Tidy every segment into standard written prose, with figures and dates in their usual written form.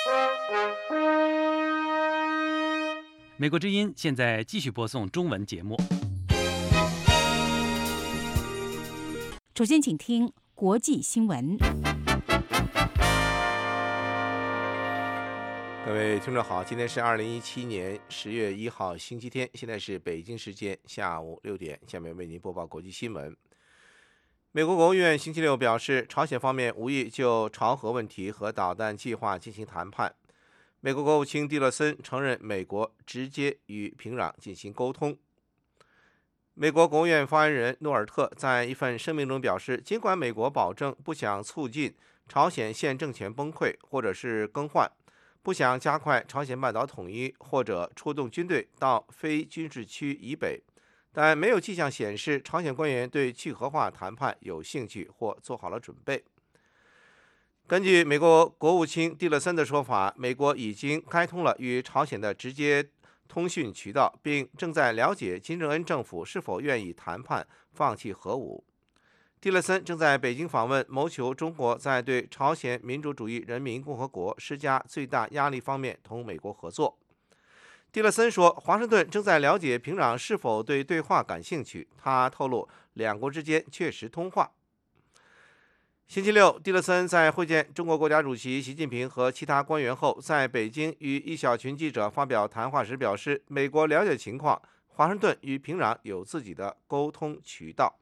美国之音现在继续播送中文节目。 首先，请听国际新闻。 各位听众好，今天是2017年10月1号星期天，现在是北京时间下午6点，下面为您播报国际新闻。美国国务院星期六表示，朝鲜方面无意就朝核问题和导弹计划进行谈判。美国国务卿蒂勒森承认美国直接与平壤进行沟通。美国国务院发言人诺尔特在一份声明中表示，尽管美国保证不想促进朝鲜现政权崩溃或者是更换，不想加快朝鲜半岛统一或者出动军队到非军事区以北，但没有迹象显示朝鲜官员对去核化谈判有兴趣或做好了准备。根据美国国务卿蒂勒森的说法，美国已经开通了与朝鲜的直接通讯渠道，并正在了解金正恩政府是否愿意谈判放弃核武。蒂勒森正在北京访问，谋求中国在对朝鲜民主主义人民共和国施加最大压力方面同美国合作。蒂勒森说，华盛顿正在了解平壤是否对对话感兴趣。他透露，两国之间确实通话。星期六，蒂勒森在会见中国国家主席习近平和其他官员后，在北京与一小群记者发表谈话时表示，美国了解情况，华盛顿与平壤有自己的沟通渠道。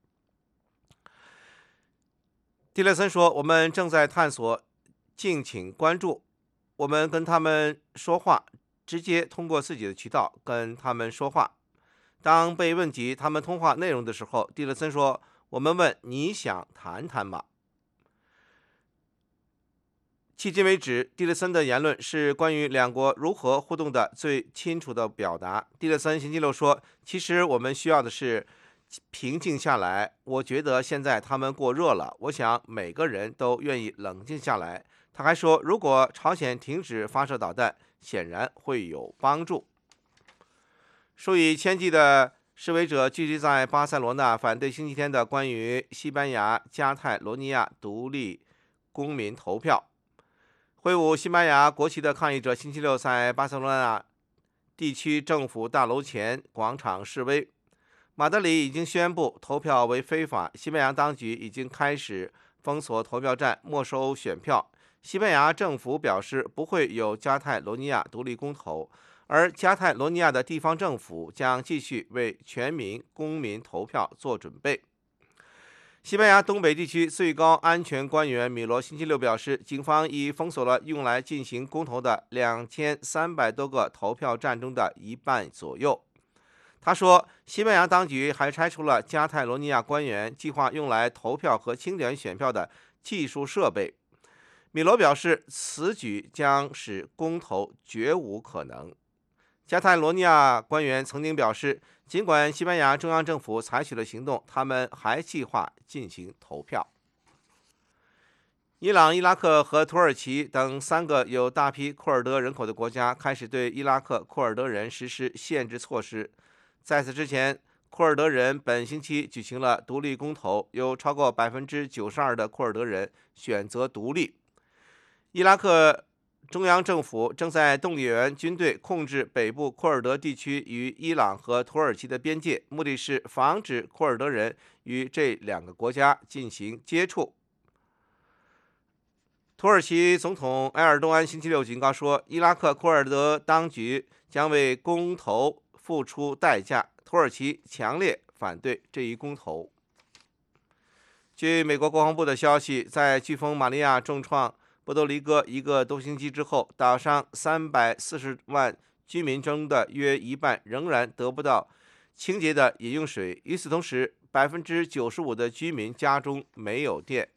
蒂勒森说，我们正在探索，敬请关注。我们跟他们说话，直接通过自己的渠道跟他们说话。当被问及他们通话内容的时候，蒂勒森说，我们问你想谈谈吗？迄今为止，蒂勒森的言论是关于两国如何互动的最清楚的表达。蒂勒森星期六说，其实我们需要的是平静下来，我觉得现在他们过热了，我想每个人都愿意冷静下来。他还说，如果朝鲜停止发射导弹，显然会有帮助。数以千计的示威者聚集在巴塞罗那，反对星期天的关于西班牙加泰罗尼亚独立公民投票。挥舞西班牙国旗的抗议者星期六在巴塞罗那地区政府大楼前广场示威。马德里已经宣布投票为非法，西班牙当局已经开始封锁投票站，没收选票。西班牙政府表示不会有加泰罗尼亚独立公投，而加泰罗尼亚的地方政府将继续为全民公民投票做准备。西班牙东北地区最高安全官员米罗星期六表示，警方已封锁了用来进行公投的2300多个投票站中的一半左右。他说，西班牙当局还拆除了加泰罗尼亚官员计划用来投票和清点选票的技术设备。米罗表示，此举将使公投绝无可能。加泰罗尼亚官员曾经表示，尽管西班牙中央政府采取了行动，他们还计划进行投票。伊朗、伊拉克和土耳其等3个有大批库尔德人口的国家开始对伊拉克库尔德人实施限制措施。在此之前，库尔德人本星期举行了独立公投，有超过92%的库尔德人选择独立。伊拉克中央政府正在动员军队控制北部库尔德地区与伊朗和土耳其的边界，目的是防止库尔德人与这2个国家进行接触。土耳其总统埃尔多安星期六警告说，伊拉克库尔德当局将为公投付出代价，土耳其强烈反对这一公投。据美国国防部的消息，在飓风玛利亚重创波多黎各1个多星期之后，岛上340万居民中的约一半仍然得不到清洁的饮用水。与此同时，95%的居民家中没有电。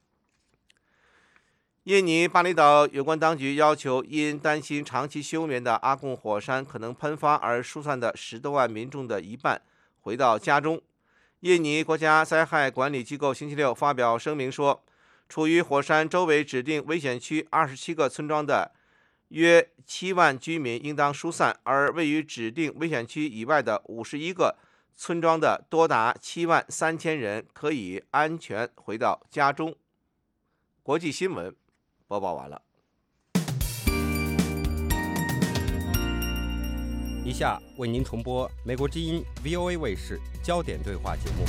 印尼巴厘岛有关当局要求因担心长期休眠的阿贡火山可能喷发而疏散的10多万民众的一半回到家中。印尼国家灾害管理机构星期六发表声明说，处于火山周围指定危险区27个村庄的约7万居民应当疏散，而位于指定危险区以外的51个村庄的多达7万3000人可以安全回到家中。国际新闻播报完了。 以下为您重播美国之音 VOA 卫视焦点对话节目。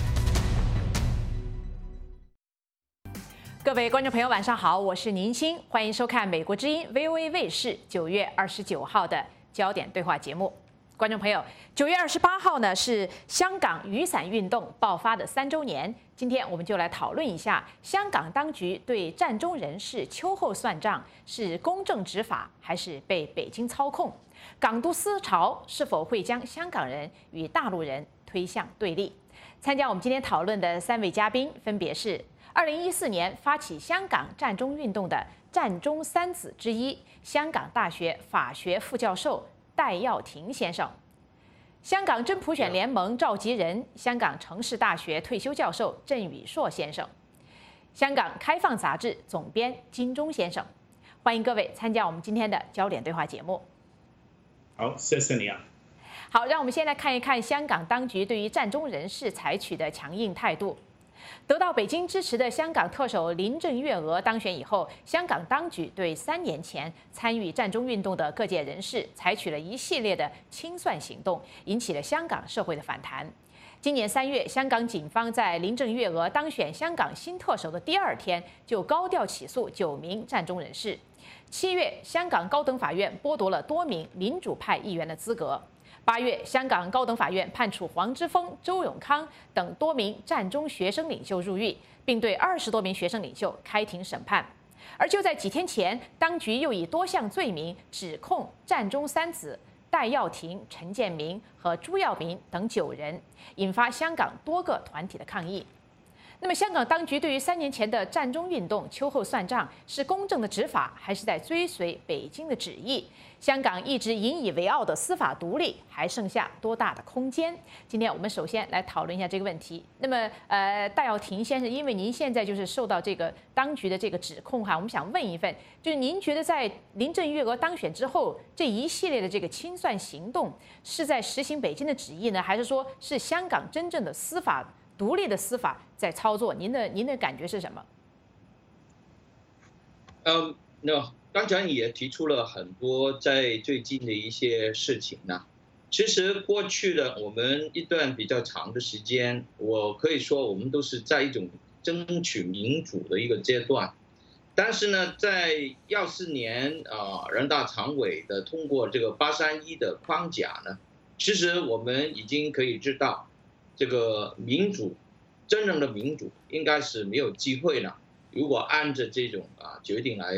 各位观众朋友，晚上好，我是宁欣，欢迎收看美国之音 VOA 卫视9月29号的焦点对话节目。观众朋友，9月28号呢是香港雨伞运动爆发的3周年。今天我们就来讨论一下，香港当局对战中人士秋后算账，是公正执法还是被北京操控？港独思潮是否会将香港人与大陆人推向对立？参加我们今天讨论的3位嘉宾分别是2014年发起香港战中运动的战中三子之一，香港大学法学副教授戴耀廷先生，香港真普选联盟召集人、香港城市大学退休教授郑宇硕先生，香港开放杂志总编金钟先生。欢迎各位参加我们今天的焦点对话节目。 好，谢谢你啊。 好，让我们先来看一看香港当局对于战中人士采取的强硬态度。得到北京支持的香港特首林郑月娥当选以后，香港当局对3年前参与战中运动的各界人士采取了一系列的清算行动，引起了香港社会的反弹。今年3月，香港警方在林郑月娥当选香港新特首的第2天，就高调起诉9名战中人士。7月，香港高等法院剥夺了多名民主派议员的资格。8月，香港高等法院判处黄之锋、周永康等多名战中学生领袖入狱，并对20多名学生领袖开庭审判。而就在几天前，当局又以多项罪名指控战中三子戴耀廷、陈建明和朱耀明等9人，引发香港多个团体的抗议。那么，香港当局对于3年前的战中运动秋后算账，是公正的执法，还是在追随北京的旨意？香港一直引以为傲的司法独立，还剩下多大的空间？今天我们首先来讨论一下这个问题。那么，戴耀廷先生，因为您现在就是受到这个当局的这个指控哈，我们想问一问，就是您觉得在林郑月娥当选之后，这一系列的这个清算行动，是在实行北京的旨意呢，还是说是香港真正的司法独立的司法在操作？您的感觉是什么？ 刚才也提出了很多在最近的一些事情呢。其实过去的我们一段比较长的时间，我可以说我们都是在一种争取民主的一个阶段。但是呢，在14年人大常委的通过这个831的框架呢，其实我们已经可以知道，这个民主，真正的民主应该是没有机会了。如果按着这种决定来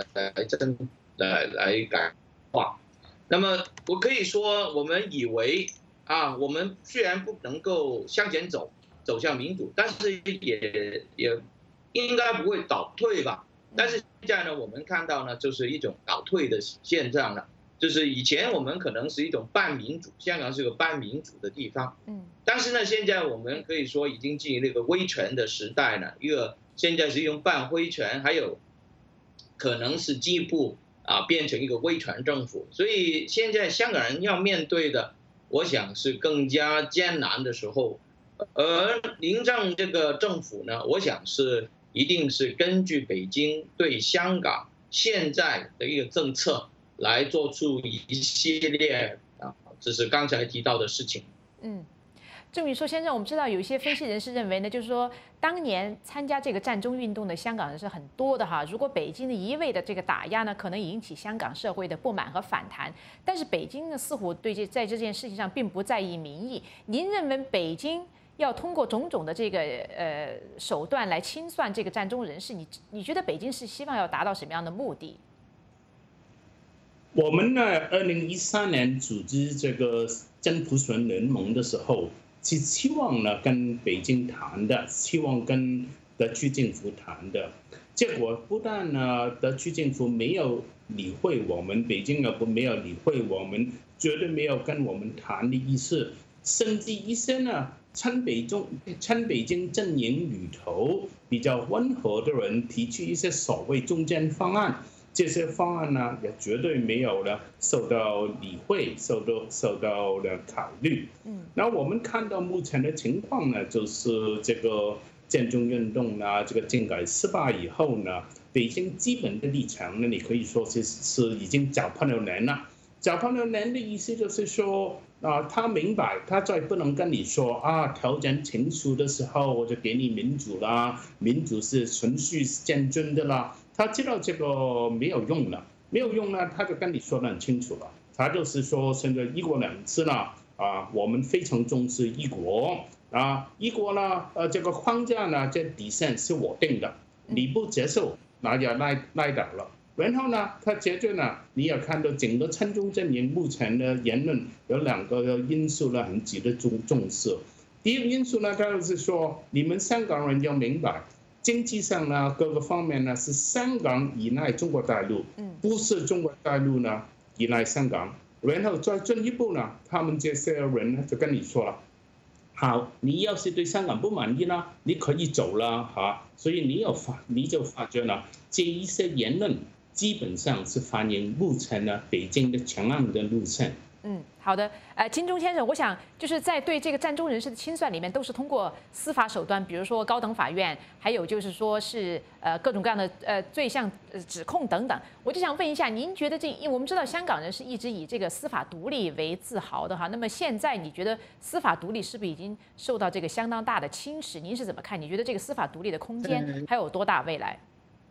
改化，那么我可以说，我们以为我们虽然不能够向前走向民主，但是也应该不会倒退吧。但是现在呢，我们看到呢，就是一种倒退的现象了。就是以前我们可能是一种半民主，香港是个半民主的地方，但是呢，现在我们可以说已经进入那个威权的时代了。现在是用半威权，还有可能是进一步变成一个威权政府。所以现在香港人要面对的，我想是更加艰难的时候。而林郑这个政府呢，我想一定是根据北京对香港现在的一个政策来做出一系列这是刚才提到的事情。 郑宇硕先生，我们知道有一些分析人士认为呢，就是说当年参加这个战中运动的香港人是很多的哈。如果北京的一味的这个打压呢，可能引起香港社会的不满和反弹。但是北京呢，似乎在这件事情上并不在意民意。您认为北京要通过种种的这个手段来清算这个战中人士，你觉得北京是希望要达到什么样的目的？ 我们呢，2013年组织这个真普选联盟的时候，是希望呢跟北京谈的，希望跟德区政府谈的。结果不但呢德区政府没有理会我们，北京也没有理会我们，绝对没有跟我们谈的意思，甚至一些呢亲北京阵营里头比较温和的人提出一些所谓中间方案。这些方案呢，也绝对没有了受到理会，受到了考虑。那我们看到目前的情况呢，就是这个建中运动呢，这个政改失败以后呢，北京基本的立场呢，你可以说是已经找不到人了。 找朋友人的意思就是说，他明白，他再不能跟你说条件成熟的时候我就给你民主啦，民主是循序渐进的啦。他知道这个没有用了，他就跟你说得很清楚了。他就是说，现在一国两制呢，我们非常重视一国一国呢，这个框架呢，这底线是我定的，你不接受，那就赖倒了。然后呢，他接着呢，你也看到整个亲中阵营目前的言论有2个因素呢，很值得重视。第一个因素呢，就是说你们香港人要明白，经济上呢各个方面呢是香港依赖中国大陆，不是中国大陆呢依赖香港。然后再进一步呢，他们这些人呢就跟你说了，好，你要是对香港不满意呢，你可以走了所以你就发觉呢，这一些言论基本上是反映目前呢北京的强硬的路线。 好的，金钟先生，我想就是在对这个战中人士的清算里面，都是通过司法手段，比如说高等法院，还有就是说是各种各样的罪项指控等等。我就想问一下，您觉得我们知道香港人是一直以这个司法独立为自豪的哈，那么现在你觉得司法独立是不是已经受到这个相当大的侵蚀？您是怎么看？你觉得这个司法独立的空间还有多大未来？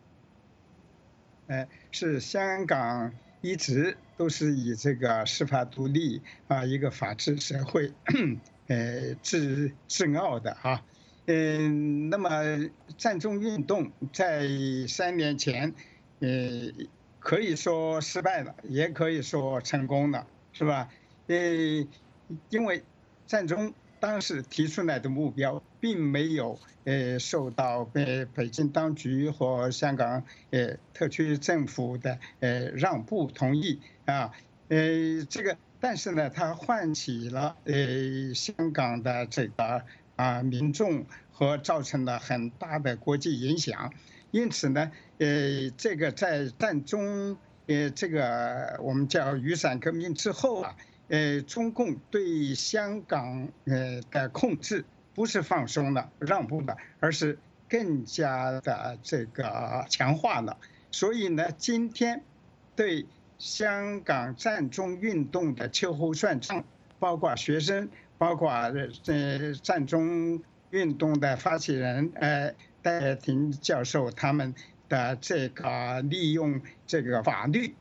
是香港一直都是以这个司法独立一个法治社会自傲的那么战中运动在3年前可以说失败了，也可以说成功了，是吧？因为战中当时提出来的目标并没有受到北京当局和香港特区政府的让步同意这个，但是呢，它唤起了香港的这个民众和造成了很大的国际影响，因此呢，这个在战中这个我们叫雨伞革命之后中共对香港的控制不是放松了、让步了，而是更加的这个强化了。所以呢，今天对香港战中运动的秋后算账，包括学生，包括战中运动的发起人戴廷教授他们的这个利用这个法律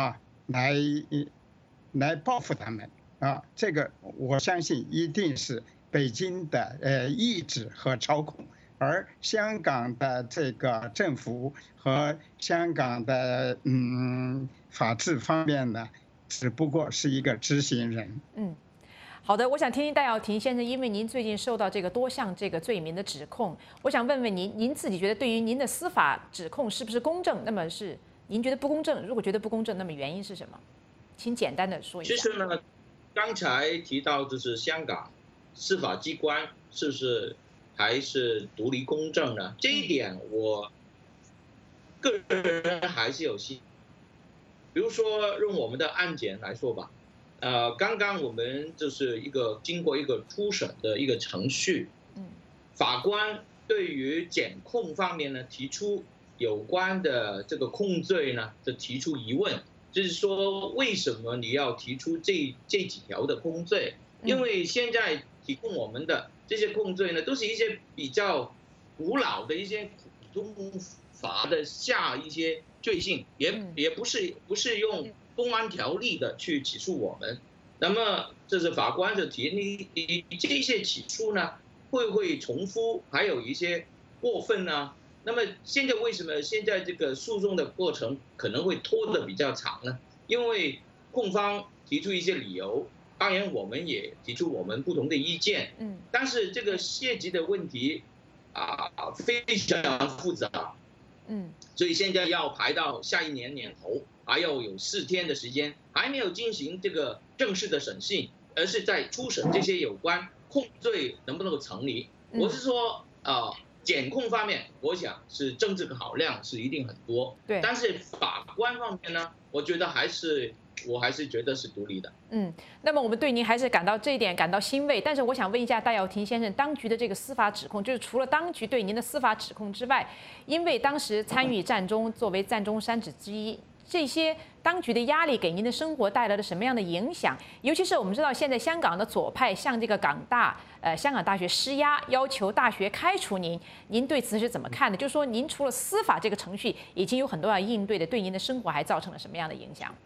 来报复他们这个我相信一定是北京的意志和操控，而香港的这个政府和香港的法治方面呢，只不过是一个执行人。 好的，我想听听戴耀廷先生，因为您最近受到这个多项这个罪名的指控，我想问问您自己觉得对于您的司法指控是不是公正？那么是您觉得不公正？如果觉得不公正，那么原因是什么？请简单的说一下。 其实呢，刚才提到就是香港司法机关是不是还是独立公正呢？这一点我个人还是有信心。比如说用我们的案件来说吧，刚刚我们就是经过一个初审的一个程序，法官对于检控方面呢提出有关的这个控罪呢，就提出疑问，就是说为什么你要提出这几条的控罪？因为现在提供我们的这些控罪呢，都是一些比较古老的一些普通法的下一些罪行，也不是用公安条例的去起诉我们。那么这是法官就提你这些起诉呢，会不会重复，还有一些过分呢？那么现在为什么现在这个诉讼的过程可能会拖得比较长呢？因为控方提出一些理由，当然我们也提出我们不同的意见，但是这个涉及的问题非常复杂，所以现在要排到下一年年头，还要有4天的时间，还没有进行这个正式的审讯，而是在初审这些有关控罪能不能够成立。我是说检控方面，我想是政治的考量是一定很多，对。但是法官方面呢，我还是觉得是独立的。 那么我们对您还是感到这一点感到欣慰。但是我想问一下戴耀廷先生，当局的这个司法指控，就是除了当局对您的司法指控之外，因为当时参与战中作为战中三子之一这些当局的压力给您的生活带来了什么样的影响？尤其是我们知道，现在香港的左派向这个香港大学施压，要求大学开除您，您对此是怎么看的？就是说，您除了司法这个程序已经有很多要应对的，对您的生活还造成了什么样的影响？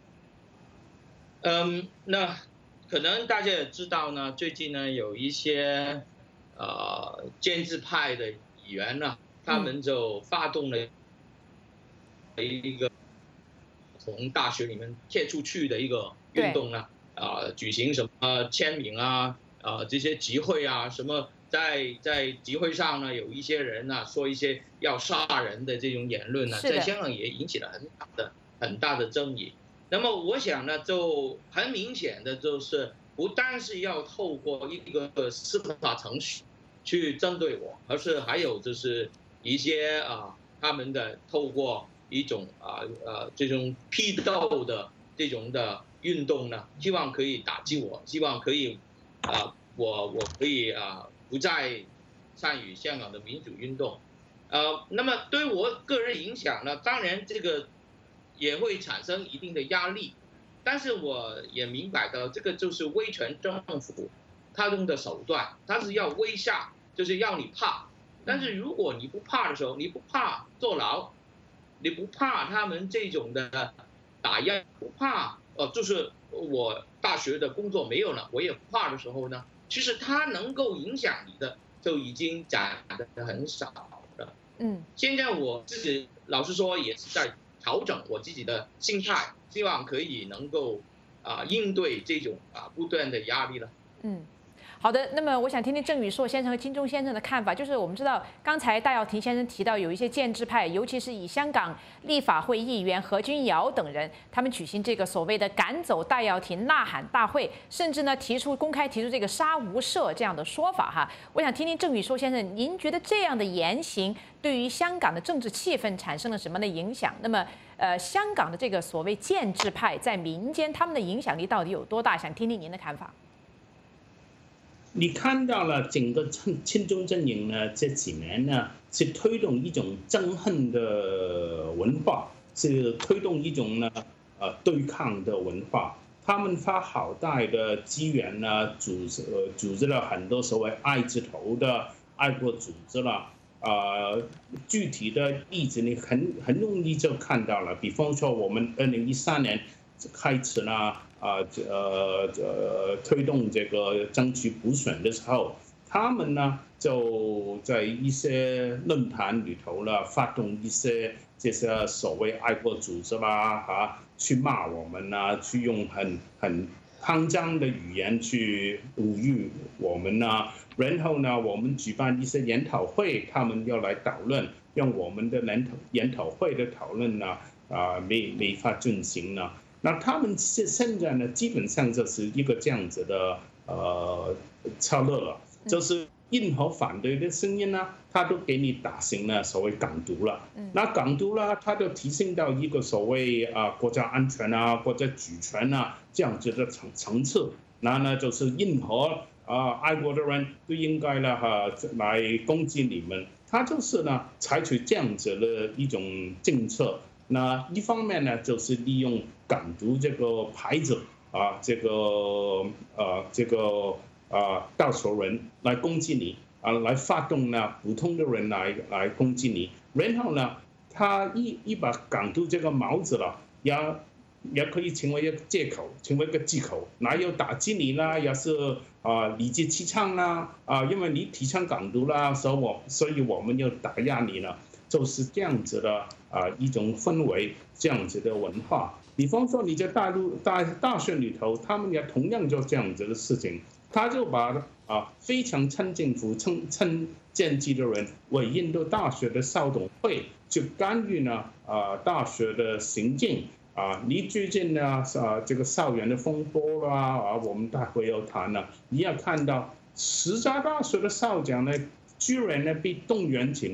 那可能大家也知道呢，最近呢有一些建制派的议员呢，他们就发动了一个从大学里面贴出去的一个运动呢，举行什么签名啊，这些集会啊，什么在集会上呢，有一些人呢说一些要杀人的这种言论呢，在香港也引起了很大的争议。那么我想呢，就很明显的就是，不单是要透过一个司法程序去针对我，而是还有就是一些他们的透过一种这种批斗的这种的运动呢，希望可以打击我，希望可以我可以不再参与香港的民主运动。那么对我个人影响呢，当然这个也会产生一定的压力，但是我也明白到这个就是威权政府他用的手段，他是要威吓，就是要你怕。但是如果你不怕的时候，你不怕坐牢，你不怕他们这种的打压，不怕就是我大学的工作没有了，我也不怕的时候呢，其实它能够影响你的就已经讲的很少了。现在我自己老实说也是在调整我自己的心态，希望可以能够应对这种不断的压力了。 好的，那么我想听听郑宇硕先生和金钟先生的看法。就是我们知道，刚才戴耀廷先生提到有一些建制派，尤其是以香港立法会议员何君尧等人，他们举行这个所谓的赶走戴耀廷呐喊大会，甚至呢公开提出这个杀无赦这样的说法哈。我想听听郑宇硕先生，您觉得这样的言行对于香港的政治气氛产生了什么样的影响？那么香港的这个所谓建制派在民间他们的影响力到底有多大？想听听您的看法。 你看到了整个亲中阵营呢，这几年呢是推动一种憎恨的文化，是推动一种呢对抗的文化。他们花好大的资源呢，组织了很多所谓爱字头的爱国组织了。具体的例子你很容易就看到了，比方说我们2013年开始了。推动这个争取补选的时候，他们呢就在一些论坛里头呢发动一些这些所谓爱国组织啦去骂我们呢，去用很肮脏的语言去侮辱我们呢。然后呢，我们举办一些研讨会，他们要来讨论，让我们的研讨会的讨论呢没法进行呢。那他们现在呢，基本上就是一个这样子的策略了，就是任何反对的声音呢，他都给你打成了所谓港独了。那港独呢，他就提升到一个所谓国家安全国家主权这样子的层次。那呢，就是任何爱国的人都应该呢来攻击你们。他就是呢采取这样子的一种政策。那一方面呢，就是利用港独这个牌子这个到手人来攻击你来发动呢普通的人来攻击你，然后呢，他一把港独这个帽子了，也可以成为一个借口，成为一个借口，哪有打击你啦，也是理直气壮啦因为你提倡港独啦，所以我们要打压你了。就是这样子的一种氛围，这样子的文化。比方说你在大学里头，他们也同样做这样子的事情，他就把非常亲政府、亲建制的人委任到大学的校董会，去干预呢大学的行政你最近呢这个校园的风波啦我们待会要谈了。你要看到10家大学的校长呢，居然呢被动员起来。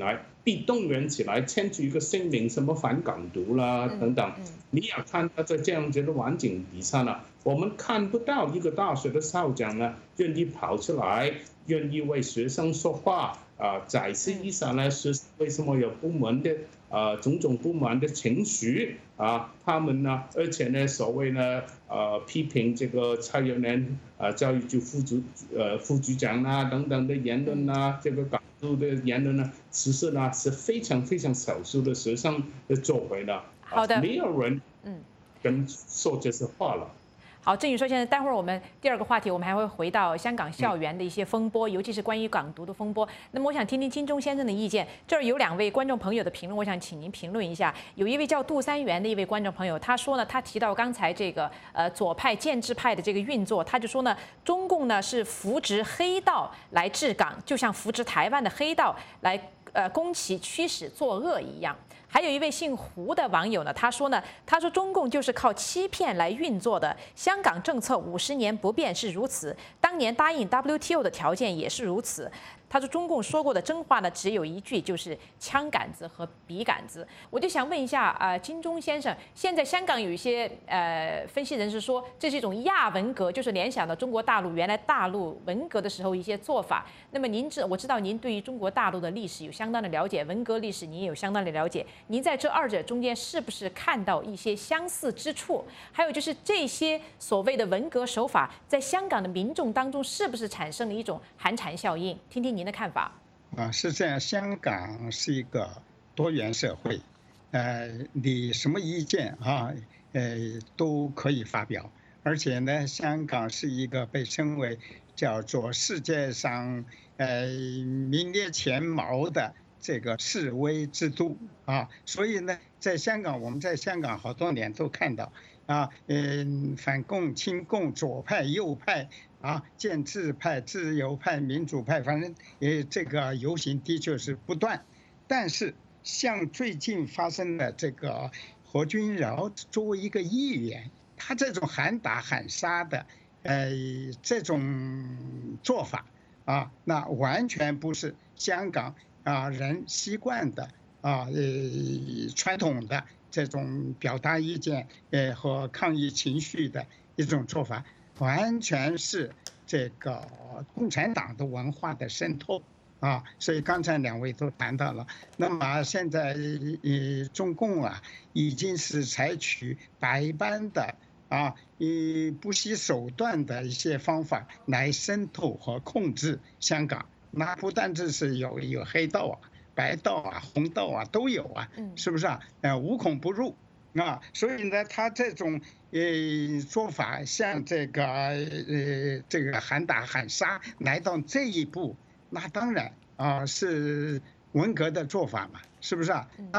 被动员起来签署一个声明，什么反港独啦等等。你也看到在这样子的环境底下呢，我们看不到一个大学的校长呢愿意跑出来，愿意为学生说话解释一下呢，学生为什么有不满的种种不满的情绪他们呢，而且呢，所谓呢批评这个蔡若莲教育局副局长等等的言论这个港独的言论呢，其实呢是非常非常少数的学生的作为的。 好的， 没有人跟说这些话了。 好，郑宇硕先生，待会儿我们第二个话题，我们还会回到香港校园的一些风波，尤其是关于港独的风波。那么我想听听金钟先生的意见。这儿有2位观众朋友的评论，我想请您评论一下。有一位叫杜三元的一位观众朋友，他说呢，他提到刚才这个左派建制派的这个运作，他就说呢，中共呢是扶植黑道来治港，就像扶植台湾的黑道来攻其驱使作恶一样。还有一位姓胡的网友呢，他说中共就是靠欺骗来运作的，香港政策50年不变是如此，当年答应 WTO 的条件也是如此。他说中共说过的真话呢，只有一句，就是枪杆子和笔杆子。我就想问一下金钟先生，现在香港有一些分析人士说，这是一种亚文革，就是联想到中国大陆原来大陆文革的时候一些做法。那么我知道您对于中国大陆的历史有相当的了解，文革历史您也有相当的了解，您在这二者中间是不是看到一些相似之处？还有就是这些所谓的文革手法，在香港的民众当中是不是产生了一种寒蝉效应？听听您的看法。 是这样，香港是一个多元社会，你什么意见都可以发表，而且呢，香港是一个被称为叫做世界上名列前茅的这个示威之都所以呢，在香港，我们在香港好多年都看到反共、亲共、左派、右派建制派、自由派、民主派，反正这个游行的确是不断。但是像最近发生的这个何君尧作为一个议员，他这种喊打喊杀的这种做法那完全不是香港人习惯的传统的这种表达意见和抗议情绪的一种做法，完全是这个共产党的文化的渗透所以刚才2位都谈到了。那么现在中共已经是采取百般的不惜手段的一些方法来渗透和控制香港。那不单只是有黑道白道红道都有是不是无孔不入所以呢，他这种做法，像这个喊打喊杀来到这一步，那当然是文革的做法嘛，是不是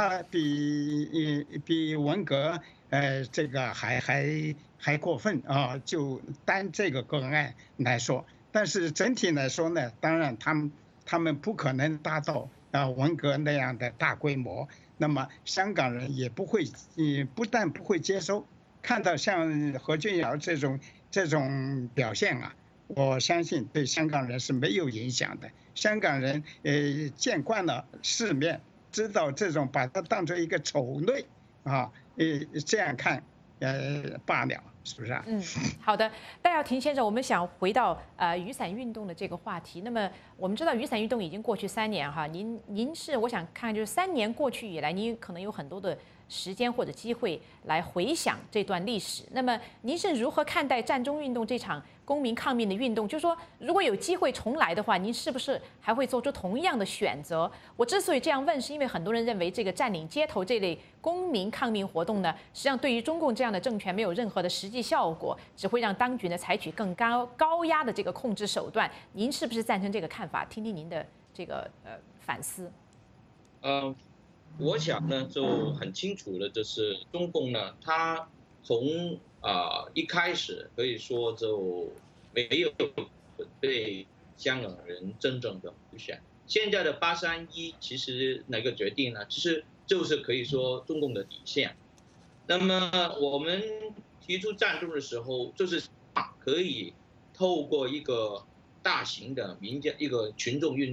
比文革这个还过分就单这个个案来说，但是整体来说呢，当然他们不可能达到文革那样的大规模。那么香港人也不会，不但不会接收，看到像何君尧这种表现我相信对香港人是没有影响的。香港人见惯了世面，知道这种把它当作一个丑类这样看罢了，是不是好的，戴耀廷先生，我们想回到雨伞运动的这个话题。那么我们知道雨伞运动已经过去3年您是我想看就是3年过去以来，您可能有很多的时间或者机会来回想这段历史。那么您是如何看待战中运动这场公民抗命的运动？就是说，如果有机会重来的话，您是不是还会做出同样的选择？我之所以这样问，是因为很多人认为这个占领街头这类公民抗命活动呢，实际上对于中共这样的政权没有任何的实际效果，只会让当局呢采取更高压的这个控制手段。您是不是赞成这个看法？听听您的这个反思。 我想呢，就很清楚的，就是中共呢，他从一开始可以说就没有对香港人真正的普选。现在的831其实那个决定呢，其实就是可以说中共的底线。那么我们提出战争的时候，就是可以透过一个大型的民间一个群众运动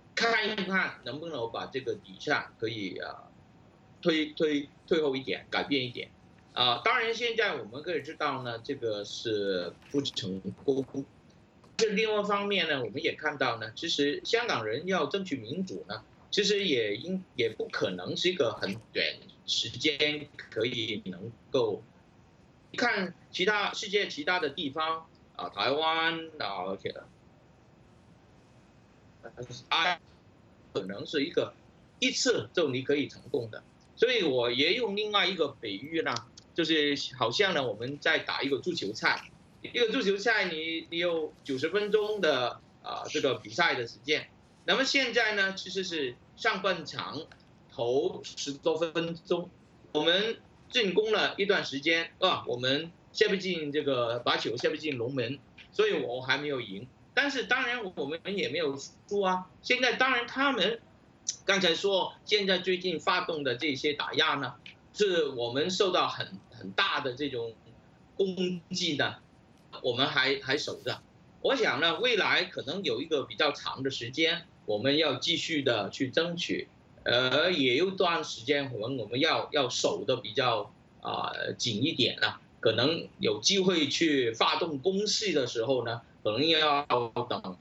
看一看能不能把这个底线可以退后一点，改变一点。当然现在我们可以知道呢，这个是不成功。这另外一方面呢，我们也看到呢，其实香港人要争取民主呢，其实也不可能是一个很短时间可以能够。看世界其他的地方台湾可能是一次就你可以成功的。所以我也用另外一个比喻呢，就是好像呢我们在打一个足球赛。一个足球赛你有90分钟的这个比赛的时间，那么现在呢其实是上半场头10多分钟，我们进攻了一段时间我们把球射不进龙门，所以我还没有赢。但是当然我们也没有输啊。现在当然他们刚才说现在最近发动的这些打压呢，是我们受到很大的这种攻击的。我们还守着，我想呢，未来可能有一个比较长的时间，我们要继续的去争取，也有一段时间我们要守的比较紧一点了，可能有机会去发动攻势的时候呢，可能要等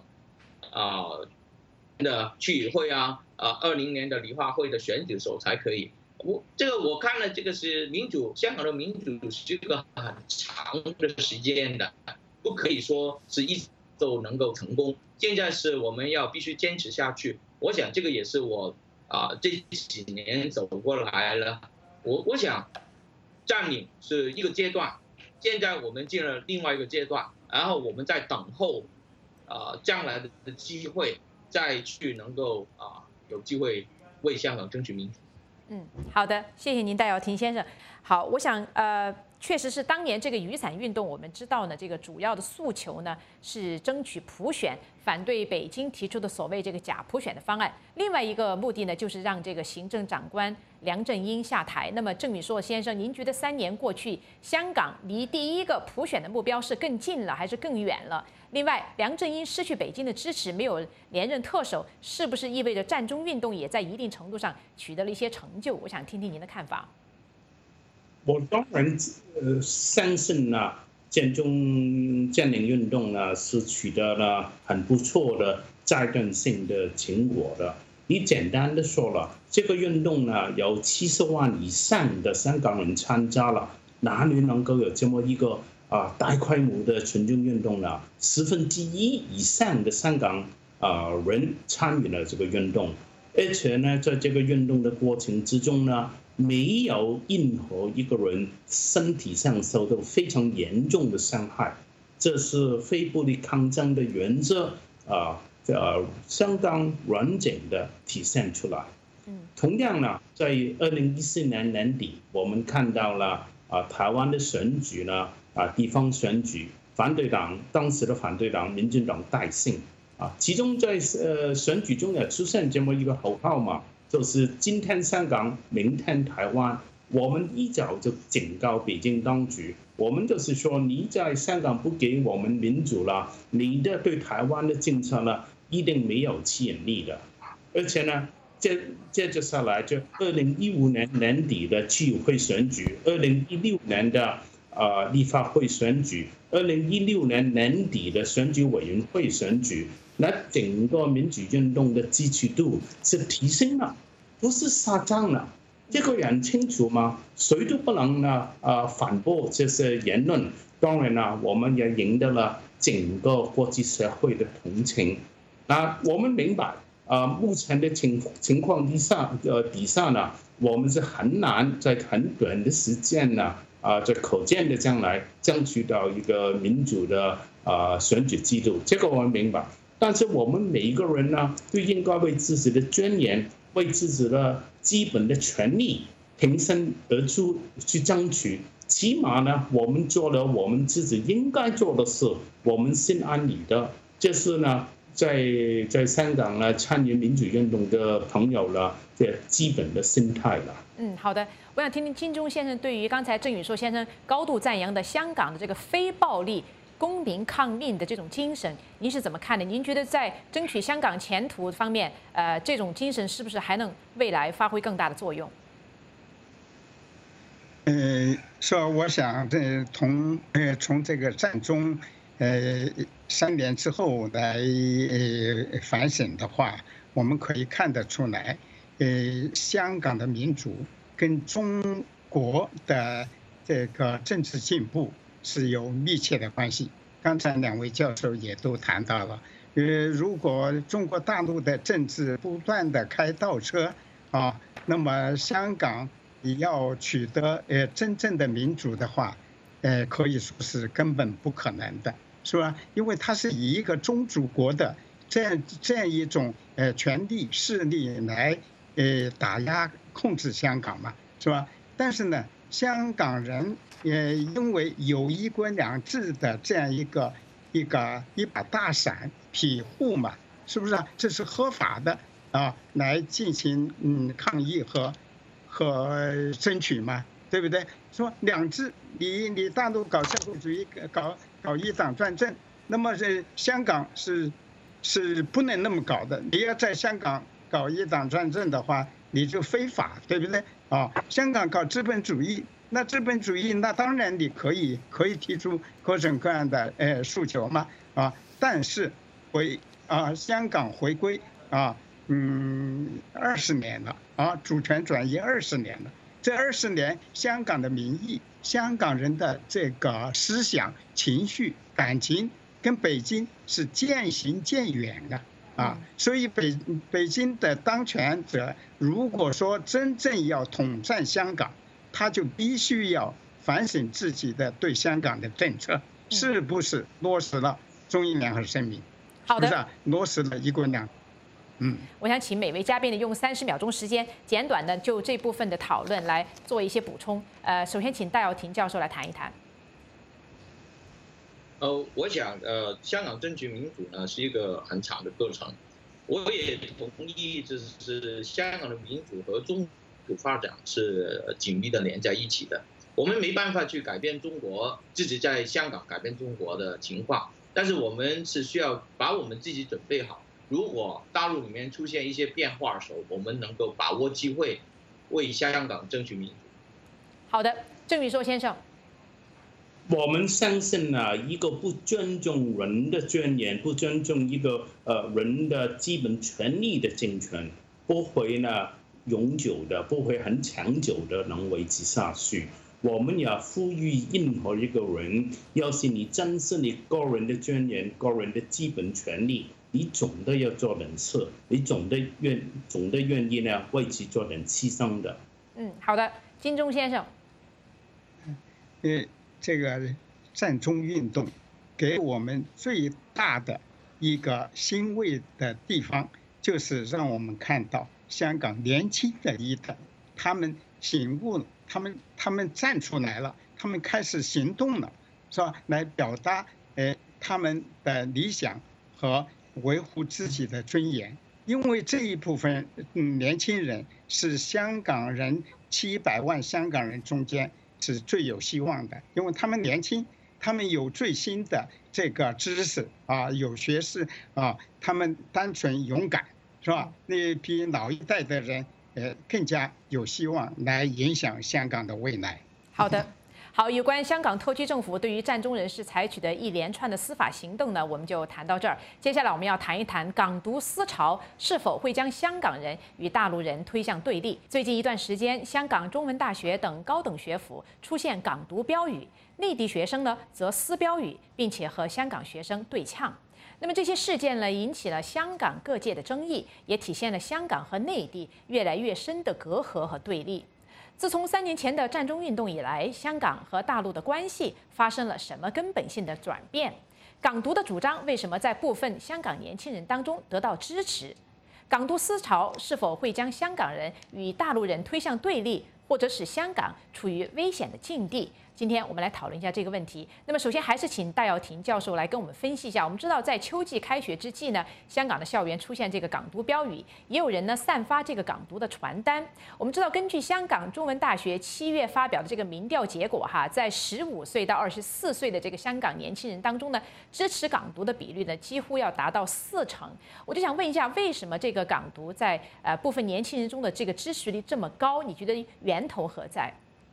的区议会2020年的理化会的选举的时候才可以。我看了，这个是香港的民主是一个很长的时间的，不可以说是一周能够成功。现在是我们必须坚持下去。我想这个也是我这几年走过来了。我想占领是一个阶段，现在我们进了另外一个阶段，然后我们在等候将来的机会，再去能够有机会为香港争取民主。 好的，谢谢您，戴耀廷先生。好，我想确实是当年这个雨伞运动，我们知道呢，这个主要的诉求呢是争取普选，反对北京提出的所谓这个假普选的方案。另外一个目的呢，就是让这个行政长官梁振英下台。那么郑宇硕先生，您觉得3年过去，香港离第一个普选的目标是更近了，还是更远了？另外，梁振英失去北京的支持，没有连任特首，是不是意味着战中运动也在一定程度上取得了一些成就？我想听听您的看法。 我当然相信呢，建中占领运动呢是取得了很不错的阶段性的成果的。你简单的说了，这个运动呢有70万以上的香港人参加了，哪里能够有这么一个大规模的群众运动呢？1/10以上的香港人参与了这个运动，而且呢，在这个运动的过程之中呢，没有任何一个人身体上受到非常严重的伤害，这是非暴力抗争的原则相当完整的体现出来。同样呢，在2014年年底，我们看到了台湾的选举呢地方选举，当时的反对党民进党大胜其中在选举中也出现这么一个口号嘛，就是今天香港，明天台湾。我们一早就警告北京当局，我们就是说，你在香港不给我们民主了，你的对台湾的政策呢，一定没有吸引力的。而且呢，接着下来就2015年年底的区议会选举，2016年的立法会选举，2016年年底的选举委员会选举，那整个民主运动的支持度是提升了，不是下降了。这个很清楚吗？谁都不能反驳这些言论。当然了，我们也赢得了整个国际社会的同情。那我们明白，目前的情况底下呢，我们是很难在很短的时间呢，在可见的将来争取到一个民主的选举制度。这个我们明白。但是我们每一个人呢，都应该为自己的尊严，为自己的基本的权利挺身而出去争取。起码呢，我们做了我们自己应该做的事，我们心安理得。这是呢，在香港呢参与民主运动的朋友呢，这基本的心态了。 好的，我想听听金钟先生对于刚才郑宇硕先生高度赞扬的香港的这个非暴力公民抗命的这种精神，您是怎么看的？您觉得在争取香港前途方面，这种精神是不是还能未来发挥更大的作用？ 说我想从这个战中3年之后来反省的话，我们可以看得出来，香港的民主跟中国的这个政治进步是有密切的关系。刚才2位教授也都谈到了，如果中国大陆的政治不断的开倒车啊，那么香港要取得真正的民主的话，可以说是根本不可能的，是吧？因为它是以一个宗主国的这样一种权力势力来打压控制香港嘛，是吧？但是呢，香港人因为有一国两制的这样一把大伞庇护嘛，是不是啊？这是合法的啊，来进行抗议和争取嘛，对不对？说两制，你大陆搞社会主义，搞一党专政，那么香港是不能那么搞的。你要在香港搞一党专政的话，你就非法，对不对？啊，香港搞资本主义，那资本主义那当然你可以提出各种各样的诉求嘛，啊，但是香港回归啊。20年了啊，主权转移20年了。这20年，香港的民意、香港人的这个思想、情绪、感情，跟北京是渐行渐远的啊。所以北京的当权者，如果说真正要统战香港，他就必须要反省自己的对香港的政策，是不是落实了中英联合声明？ 好的， 是不是落实了一国两制？ 我想请每位嘉宾呢用30秒钟时间，简短的就这部分的讨论来做一些补充。首先请戴耀廷教授来谈一谈。 我想香港争取民主呢是一个很长的过程。我也同意，就是香港的民主和中国发展是紧密的连在一起的。我们没办法去改变中国，自己在香港改变中国的情况，但是我们是需要把我们自己准备好。如果大陆里面出现一些变化的时候，我们能够把握机会，为香港争取民主。 好的，郑宇硕先生， 我们相信呢，一个不尊重人的尊严、不尊重一个人的基本权利的政权，不会呢永久的，不会很长久的能维持下去。我们要呼吁任何一个人，要是你珍视你个人的尊严、个人的基本权利，你总的要做点事，你总的愿意呢为此做点牺牲的。 好的，金钟先生。 这个战中运动给我们最大的一个欣慰的地方，就是让我们看到香港年轻的一代，他们醒悟了，他们站出来了，他们开始行动了，是吧？来表达他们的理想和维护自己的尊严。因为这一部分年轻人是香港人700万香港人中间是最有希望的，因为他们年轻，他们有最新的这个知识啊，有学识啊，他们单纯勇敢，是吧？那比老一代的人更加有希望来影响香港的未来。 好的。好，有关香港特区政府对于战中人士采取的一连串的司法行动呢，我们就谈到这儿。接下来我们要谈一谈港独思潮是否会将香港人与大陆人推向对立。最近一段时间，香港中文大学等高等学府出现港独标语，内地学生呢则撕标语，并且和香港学生对呛。那么这些事件呢，引起了香港各界的争议，也体现了香港和内地越来越深的隔阂和对立。自从3年前的战中运动以来，香港和大陆的关系发生了什么根本性的转变？港独的主张为什么在部分香港年轻人当中得到支持？港独思潮是否会将香港人与大陆人推向对立，或者使香港处于危险的境地？ 今天我们来讨论一下这个问题。那么首先还是请戴耀廷教授来跟我们分析一下。我们知道在秋季开学之际呢，香港的校园出现这个港独标语，也有人呢散发这个港独的传单。我们知道，根据香港中文大学7月发表的这个民调结果哈，在15岁到24岁的这个香港年轻人当中呢，支持港独的比率呢几乎要达到40%。我就想问一下，为什么这个港独在部分年轻人中的这个支持率这么高？你觉得源头何在？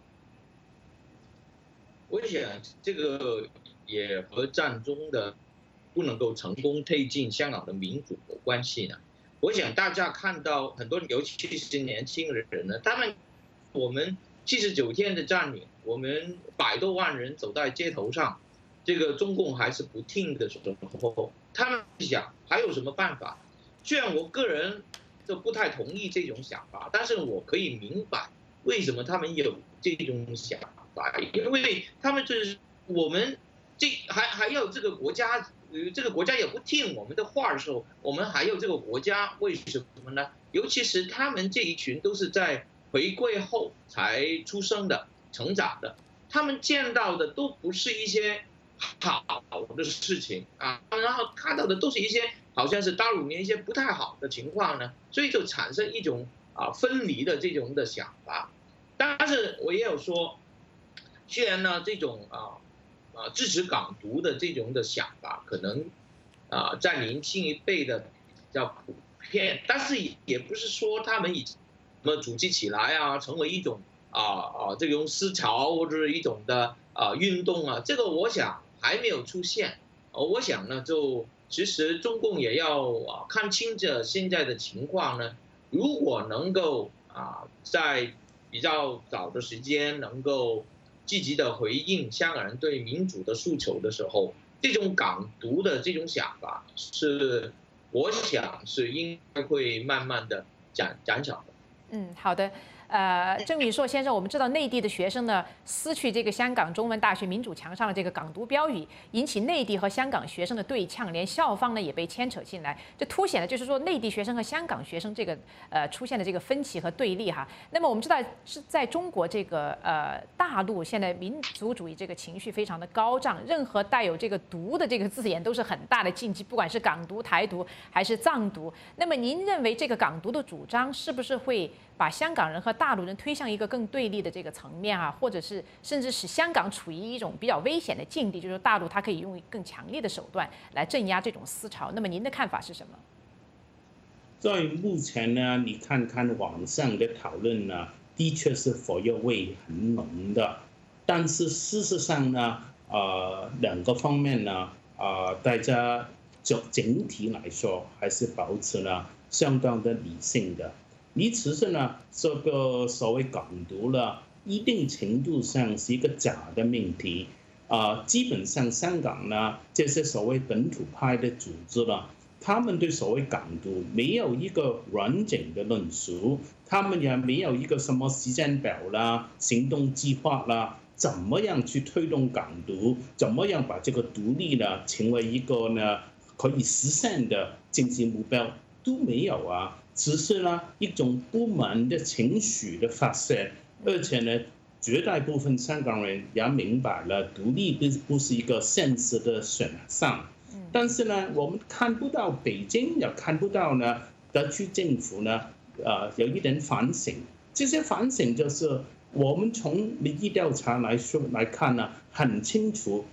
我想这个也和战中的不能够成功推进香港的民主有关系呢。我想大家看到很多，尤其是年轻人呢，我们79天的占领，我们100多万人走在街头上，这个中共还是不听的时候，他们想还有什么办法？虽然我个人就不太同意这种想法，但是我可以明白为什么他们有这种想法。因为他们就是我们还要这个国家，这个国家也不听我们的话的时候，我们还有这个国家，为什么呢？尤其是他们这一群都是在回归后才出生的、成长的，他们见到的都不是一些好的事情啊，然后看到的都是一些好像是大陆里面一些不太好的情况呢，所以就产生一种分离的这种的想法。但是我也有说。虽然呢，这种支持港独的这种的想法，可能在年轻一辈的比较普遍，但是也不是说他们已经组织起来啊，成为一种这种思潮或者一种的运动啊，这个我想还没有出现。我想呢，就其实中共也要看清这现在的情况呢，如果能够在比较早的时间能够积极的回应香港人对民主的诉求的时候，这种港独的这种想法我想是应该会慢慢的减少的。 好的。郑宇硕先生，我们知道内地的学生呢撕去这个香港中文大学民主墙上的这个港独标语，引起内地和香港学生的对呛，连校方呢也被牵扯进来，这凸显了就是说内地学生和香港学生这个出现的这个分歧和对立哈。那么我们知道是在中国这个大陆现在民族主义这个情绪非常的高涨，任何带有这个独的这个字眼都是很大的禁忌，不管是港独、台独还是藏独。那么您认为这个港独的主张是不是会把香港人和大陆人推向一个更对立的这个层面啊，或者是甚至使香港处于一种比较危险的境地，就是大陆它可以用更强烈的手段来镇压这种思潮。那么您的看法是什么？ 在目前呢，你看看网上的讨论呢，的确是火药味很浓的，但是事实上呢，两个方面呢，大家就整体来说还是保持了相当的理性的。其实呢，这个所谓港独呢，一定程度上是一个假的命题。基本上香港呢，这些所谓本土派的组织呢，他们对所谓港独没有一个完整的论述，他们也没有一个什么时间表啦、行动计划啦，怎么样去推动港独，怎么样把这个独立呢成为一个呢可以实现的政治目标，都没有啊。只是呢一种不满的情绪的发泄，而且呢，绝大部分香港人也明白了独立不是一个现实的选项。但是呢，我们看不到北京，也看不到呢特区政府呢，有一点反省。这些反省就是我们从民意调查来看呢，很清楚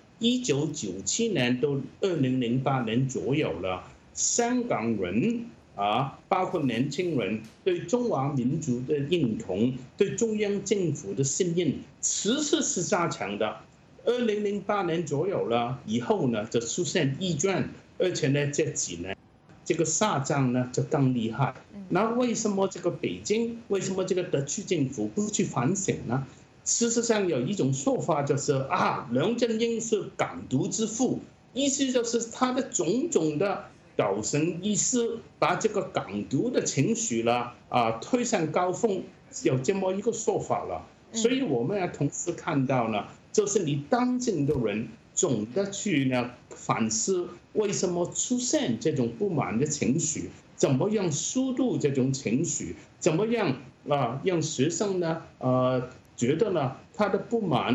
，1997年到2008年左右了，香港人。包括年轻人对中华民族的认同，对中央政府的信任，持续是加强的。2008年左右了以后呢，就出现疫症，而且呢这几年这个下降呢就更厉害。那为什么这个北京，为什么这个特区政府不去反省呢？事实上有一种说法就是梁振英是港独之父，意思就是他的种种的。搞成意思，把这个港独的情绪了推上高峰，有这么一个说法了。所以我们要同时看到呢，就是你当今的人总的去呢反思，为什么出现这种不满的情绪，怎么样疏导这种情绪，怎么样让学生呢觉得呢他的不满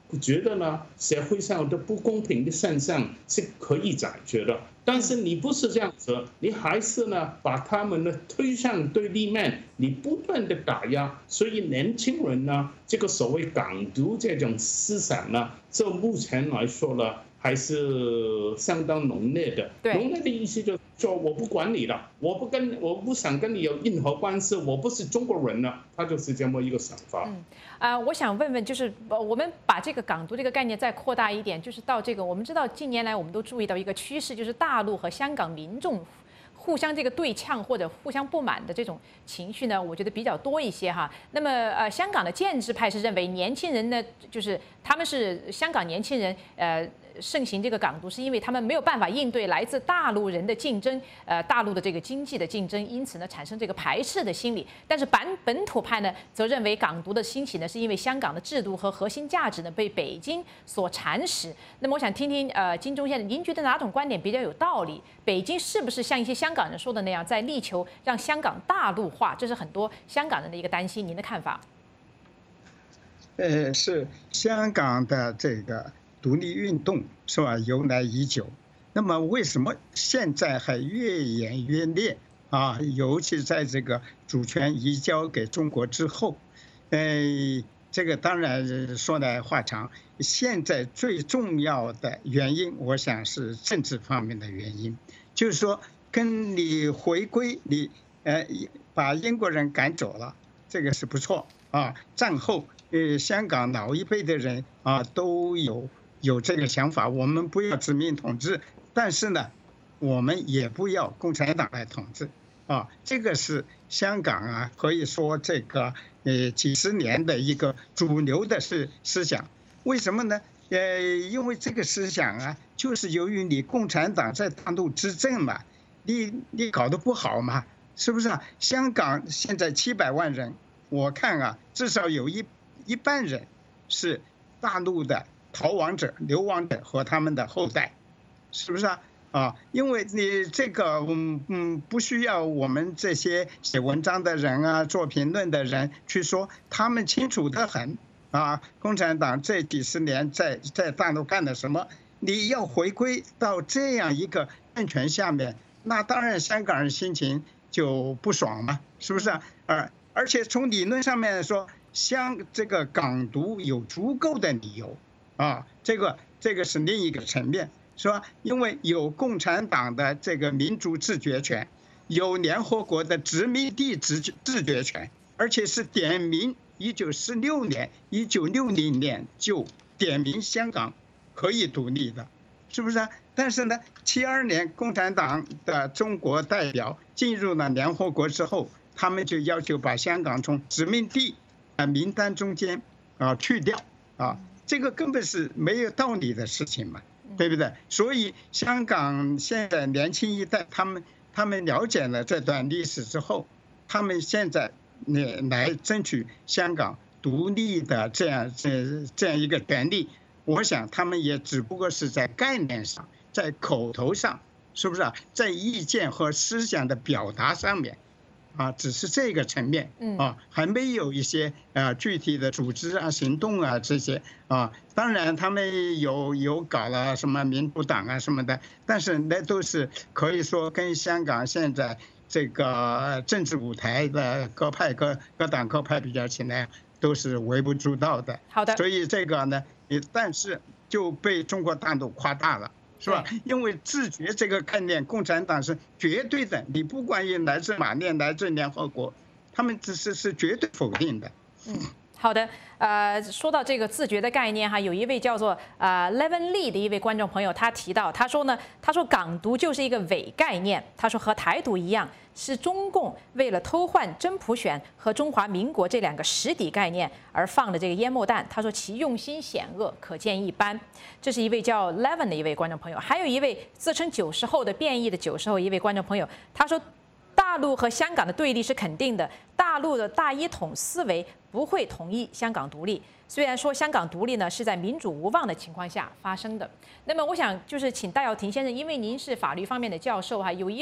觉得呢，社会上的不公平的现象是可以解决的，但是你不是这样子，你还是呢把他们呢推向对立面，你不断的打压，所以年轻人呢，这个所谓港独这种思想呢，就目前来说呢，还是相当浓烈的。浓烈的意思就是说，我不管你了，我不想跟你有任何关系，我不是中国人了，他就是这么一个想法。 我想问问，就是我们把这个港独这个概念再扩大一点，就是到这个，我们知道近年来我们都注意到一个趋势，就是大陆和香港民众互相这个对呛或者互相不满的这种情绪呢，我觉得比较多一些哈。那么香港的建制派是认为年轻人呢，就是他们是香港年轻人盛行这个港独，是因为他们没有办法应对来自大陆人的竞争，大陆的这个经济的竞争，因此呢产生这个排斥的心理。但是本土派呢，则认为港独的兴起呢，是因为香港的制度和核心价值呢被北京所蚕食。那么我想听听金钟先生，您觉得哪种观点比较有道理？北京是不是像一些香港人说的那样，在力求让香港大陆化？这是很多香港人的一个担心，您的看法？ 是香港的这个独立运动是吧，由来已久，那么为什么现在还越演越烈啊？尤其在这个主权移交给中国之后，这个当然说来话长。现在最重要的原因，我想是政治方面的原因，就是说跟你回归，你把英国人赶走了，这个是不错啊。战后香港老一辈的人啊都有这个想法，我们不要殖民统治，但是呢，我们也不要共产党来统治啊。这个是香港啊，可以说这个几十年的一个主流的思想。为什么呢？因为这个思想啊，就是由于你共产党在大陆执政嘛，你搞得不好嘛，是不是啊？香港现在700万人，我看啊，至少有一半人是大陆的逃亡者、流亡者和他们的后代，是不是啊？因为你这个不需要我们这些写文章的人啊、做评论的人去说，他们清楚得很啊。共产党这几十年在大陆干了什么？你要回归到这样一个政权下面，那当然香港人心情就不爽嘛，是不是啊？而且从理论上面说，这个港独有足够的理由啊，这个是另一个层面，是吧？因为有共产党的这个民族自决权，有联合国的殖民地自决权，而且是点名1946年、1960年就点名香港可以独立的，是不是啊？但是呢，72年共产党的中国代表进入了联合国之后，他们就要求把香港从殖民地名单中间去掉啊，这个根本是没有道理的事情嘛，对不对？所以香港现在年轻一代，他们了解了这段历史之后，他们现在来争取香港独立的这样一个权利，我想他们也只不过是在概念上，在口头上，是不是啊？在意见和思想的表达上面。只是这个层面还没有一些具体的组织啊、行动啊这些啊。当然，他们有搞了什么民主党啊什么的，但是那都是可以说跟香港现在这个政治舞台的各党各派比较起来，都是微不足道的。 好的。 所以这个呢，但是就被中国大陆夸大了。是吧？因为自觉这个概念，共产党是绝对的，你不管于来自马列、来自联合国，他们只是绝对否定的。 好的，说到这个自觉的概念哈，有一位叫做Levin Lee 的一位观众朋友，他提到，他说港独就是一个伪概念，他说和台独一样，是中共为了偷换真普选和中华民国这2个实底概念而放的这个烟幕弹，他说其用心险恶，可见一斑。这是一位叫 Levin 的一位观众朋友，还有一位自称90后的变异的90后一位观众朋友，他说。大陆和香港的对立是肯定的，大陆的大一统思维不会同意香港独立。虽然说香港独立呢是在民主无望的情况下发生的。那么我想就是请戴耀廷先生，因为您是法律方面的教授哈，有一位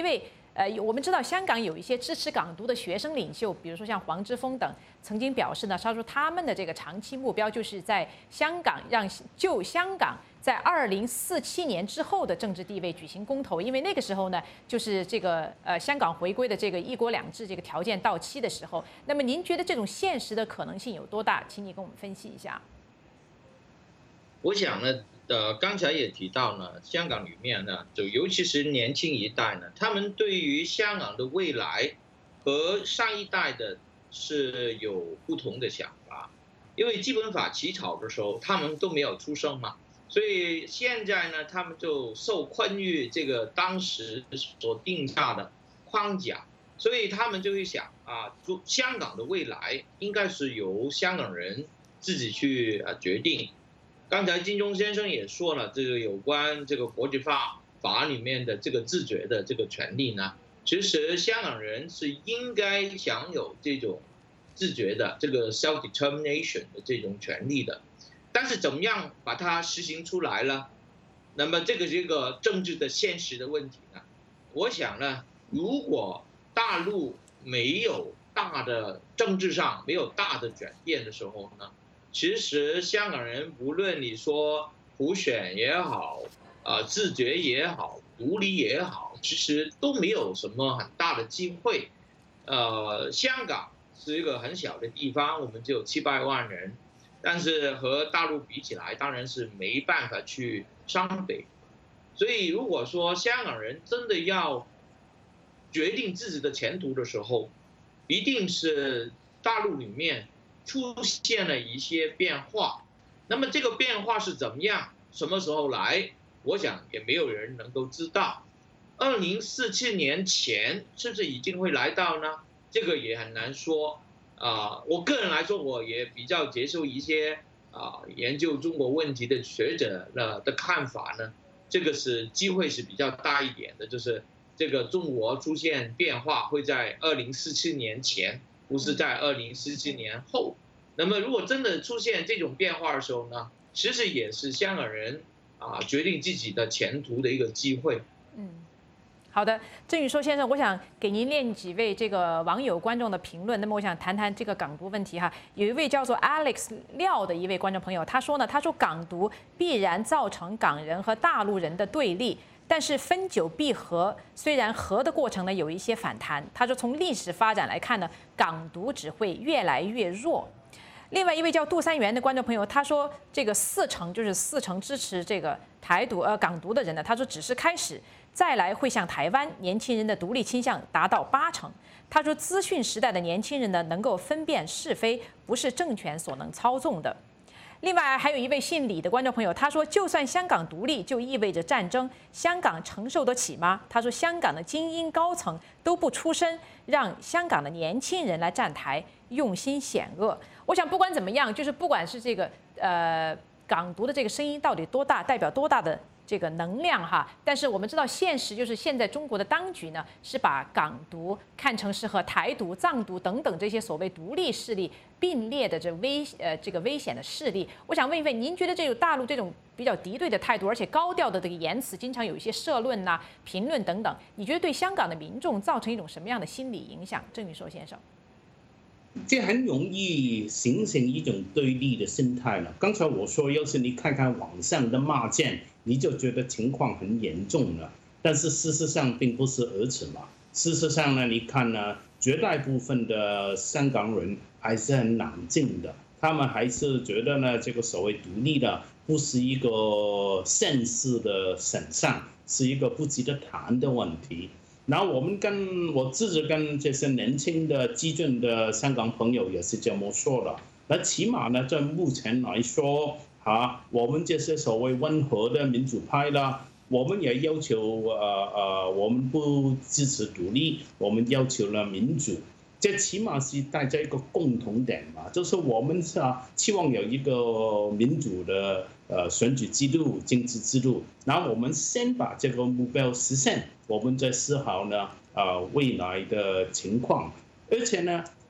我们知道香港有一些支持港独的学生领袖，比如说像黄之锋等，曾经表示呢，他说他们的这个长期目标就是在香港就香港在2047年之后的政治地位举行公投，因为那个时候呢，就是这个香港回归的这个一国两制这个条件到期的时候。那么您觉得这种现实的可能性有多大？请你跟我们分析一下。 我想呢。刚才也提到呢，香港里面呢，就尤其是年轻一代呢，他们对于香港的未来和上一代的是有不同的想法，因为基本法起草的时候，他们都没有出生嘛，所以现在呢，他们就受困于这个当时所定下的框架，所以他们就会想啊，香港的未来应该是由香港人自己去决定。刚才金钟先生也说了，这个有关这个国际法里面的这个自觉的这个权利呢，其实香港人是应该享有这种自觉的这个 self-determination 的这种权利的，但是怎么样把它实行出来了？那么这个政治的现实的问题呢？我想呢，如果大陆没有大的政治上没有大的转变的时候呢？其实香港人无论你说普选也好，自觉也好，独立也好，其实都没有什么很大的机会。香港是一个很小的地方，我们只有700万人，但是和大陆比起来，当然是没办法去相比。所以如果说香港人真的要决定自己的前途的时候，一定是大陆里面出现了一些变化，那么这个变化是怎么样？什么时候来？我想也没有人能够知道。2047年前是不是已经会来到呢？这个也很难说。我个人来说，我也比较接受一些研究中国问题的学者的看法呢。这个是机会是比较大一点的，就是这个中国出现变化会在2047年前。不是在2047年后。那么如果真的出现这种变化的时候呢，其实也是香港人决定自己的前途的一个机会。 好的，郑宇硕先生，我想给您念几位这个网友观众的评论。那么我想谈谈这个港独问题哈。有一位叫做 Alex 廖的一位观众朋友，他说港独必然造成港人和大陆人的对立。但是分久必合，虽然合的过程呢有一些反弹，他说从历史发展来看呢，港独只会越来越弱。另外一位叫杜三元的观众朋友，他说这个4成支持这个港独的人呢，他说只是开始，再来会像台湾年轻人的独立倾向达到8成。他说资讯时代的年轻人呢，能够分辨是非，不是政权所能操纵的。另外还有一位姓李的观众朋友，他说就算香港独立就意味着战争，香港承受得起吗？他说香港的精英高层都不出声，让香港的年轻人来站台，用心险恶。我想不管怎么样，就是不管是这个港独的这个声音到底多大，代表多大的这个能量哈，但是我们知道现实就是现在中国的当局呢是把港独看成是和台独、藏独等等这些所谓独立势力并列的这个危险的势力。我想问一问，您觉得这种大陆这种比较敌对的态度，而且高调的这个言辞，经常有一些社论呐、评论等等，你觉得对香港的民众造成一种什么样的心理影响？郑宇硕先生。 这很容易形成一种对立的心态了。刚才我说，要是你看看网上的骂战，你就觉得情况很严重了。但是事实上并不是如此嘛。事实上呢，你看呢，绝大部分的香港人还是很冷静的，他们还是觉得呢，这个所谓独立的不是一个现实的选项，是一个不值得谈的问题。然后我自己跟这些年轻的激进的香港朋友也是这么说的。那起码呢，在目前来说我们这些所谓温和的民主派啦，我们也要求我们不支持独立，我们要求了民主。这起码是大家一个共同点嘛，就是我们期望有一个民主的选举制度、政治制度，然后我们先把这个目标实现，我们再思考呢未来的情况。而且呢，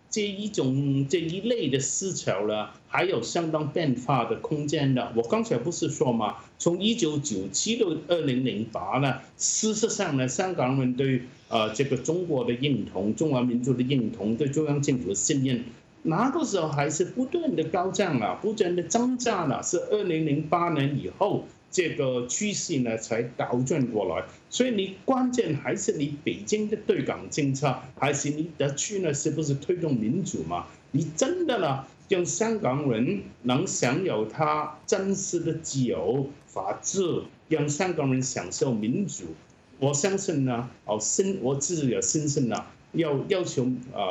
这一类的思潮呢，还有相当变化的空间的。我刚才不是说嘛，从1997到2008呢，事实上呢，香港人对这个中国的认同、中华民族的认同、对中央政府的信任，那个时候还是不断的高涨啊，不断的增加了。是2008年以后，这个趋势呢才倒转过来。所以你关键还是你北京的对港政策，还是你特区呢是不是推动民主嘛？你真的呢让香港人能享有他真实的自由、法治，让香港人享受民主。我相信呢，我自己有信心呢，要求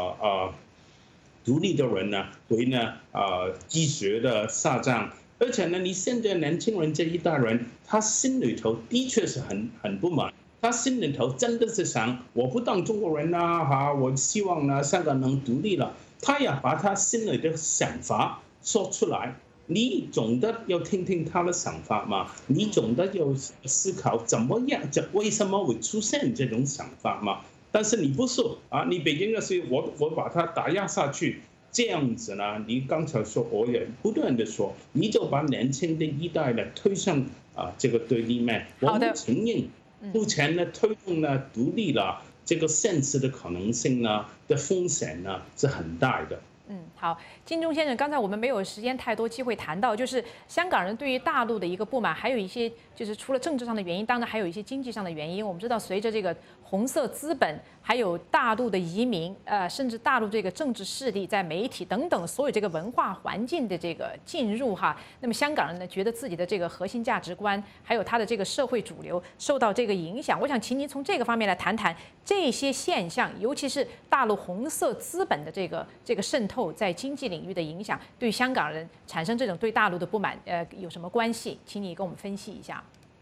独立的人呢会呢继续的下降。而且呢，你现在年轻人这一代人，他心里头的确是很不满，他心里头真的是想，我不当中国人啦，我希望呢香港能独立了。他也把他心里的想法说出来，你总的要听听他的想法嘛，你总的要思考怎么样，为什么会出现这种想法嘛？但是你不是你北京的事，我把它打压下去。这样子呢，你刚才说，我也不断的说，你就把年轻的一代呢推向这个对立面。我们承认，目前呢推动呢独立了，这个现实的可能性呢的风险呢是很大的。 好，金钟先生，刚才我们没有时间太多机会谈到，就是香港人对于大陆的一个不满，还有一些就是除了政治上的原因，当然还有一些经济上的原因。我们知道，随着这个红色资本，还有大陆的移民，甚至大陆这个政治势力在媒体等等所有这个文化环境的这个进入那么香港人呢觉得自己的这个核心价值观，还有他的这个社会主流受到这个影响。我想请您从这个方面来谈谈这些现象，尤其是大陆红色资本的这个渗透在经济领域的影响，对香港人产生这种对大陆的不满，有什么关系？请你跟我们分析一下。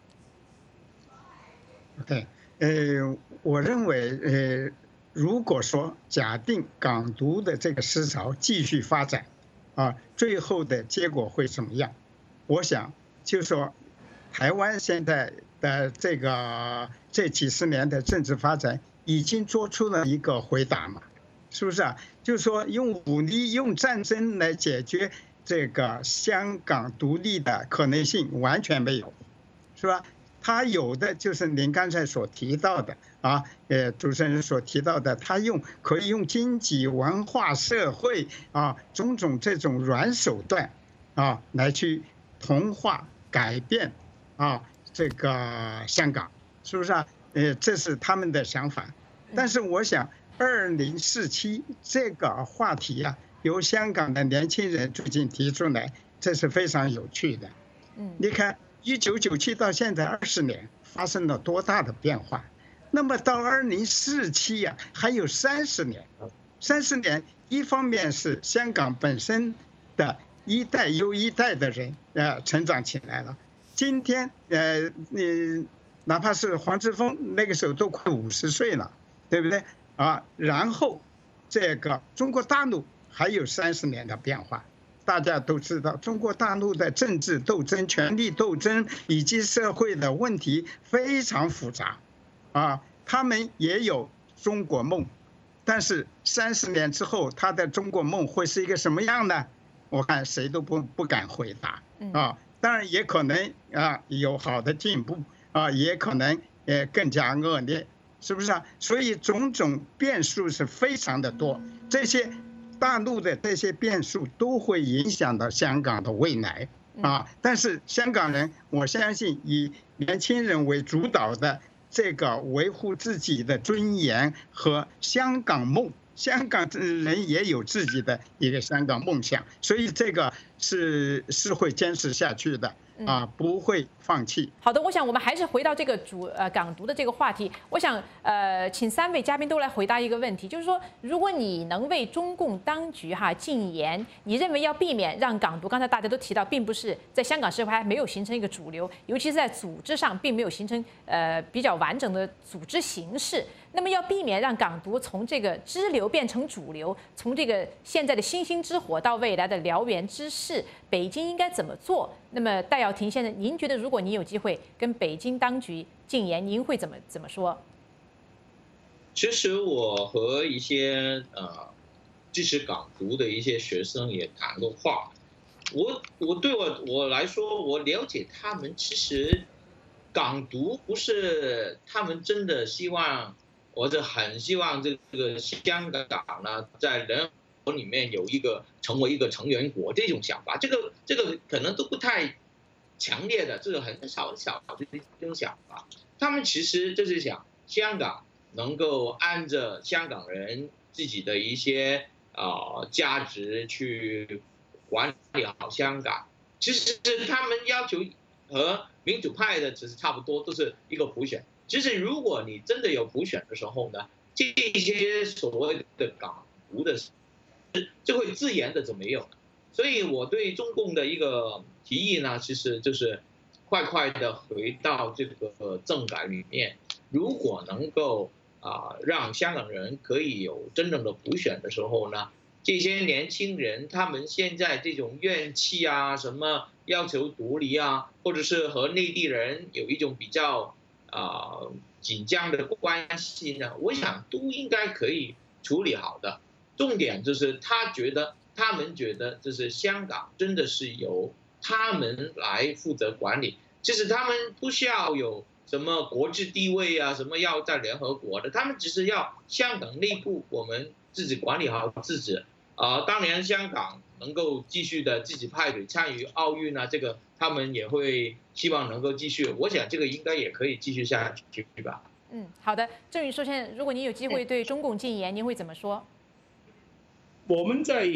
OK，我认为，如果说假定港独的这个思潮继续发展，最后的结果会怎么样？我想就是说，台湾现在的这几十年的政治发展已经做出了一个回答嘛。是不是啊？就是说，用武力、用战争来解决这个香港独立的可能性完全没有，是吧？他有的就是您刚才所提到的主持人所提到的，他可以用经济、文化、社会种种这种软手段来去同化、改变这个香港，是不是啊？这是他们的想法，但是我想。2047这个话题由香港的年轻人最近提出来，这是非常有趣的。你看1997到现在20年，发生了多大的变化？那么到2047还有30年，30年，一方面是香港本身的一代又一代的人成长起来了。今天哪怕是黄之锋那个时候都快50岁了，对不对？然后这个中国大陆还有30年的变化，大家都知道，中国大陆的政治斗争、权力斗争以及社会的问题非常复杂，他们也有中国梦，但是30年之后，他的中国梦会是一个什么样呢？我看谁都不敢回答当然也可能有好的进步也可能更加恶劣。是不是啊？所以种种变数是非常的多，这些大陆的这些变数都会影响到香港的未来但是香港人，我相信以年轻人为主导的这个维护自己的尊严和香港梦，香港人也有自己的一个香港梦想，所以这个是会坚持下去的。不会放弃。好的， 我想我们还是回到这个港独的这个话题。我想请3位嘉宾都来回答一个问题，就是说，如果你能为中共当局禁言，你认为要避免让港独，刚才大家都提到，并不是在香港社会还没有形成一个主流，尤其是在组织上并没有形成比较完整的组织形式。那么要避免让港独从这个支流变成主流，从这个现在的星星之火到未来的燎原之势，北京应该怎么做？那么戴耀廷先生，您觉得如果您有机会跟北京当局进言，您会怎么说？ 其实我和一些支持港独的一些学生也谈过话。对我来说，我了解他们其实港独不是他们真的希望或者很希望这个香港呢在联合国里面成为一个成员国这种想法，这个可能都不太强烈的，这个很少的这种想法。他们其实就是想香港能够按着香港人自己的一些价值去管理好香港。其实他们要求和民主派的其实差不多，都是一个普选。其实如果你真的有普选的时候呢，这些所谓的港独的就会自然的就没有了。所以我对中共的一个提议呢，其实就是快的回到这个政改里面。如果能够让香港人可以有真正的普选的时候呢，这些年轻人他们现在这种怨气啊，什么要求独立啊，或者是和内地人有一种比较紧张的关系呢，我想都应该可以处理好的。重点就是他们觉得就是香港真的是由他们来负责管理，其实他们不需要有什么国际地位啊，什么要在联合国的，他们只是要香港内部我们自己管理好自己。当年香港能够继续的自己派队参与奥运啊，这个他们也会希望能够继续。我想这个应该也可以继续下去吧。 好的，郑宇硕先生，如果您有机会对中共进言，您会怎么说？ 我们在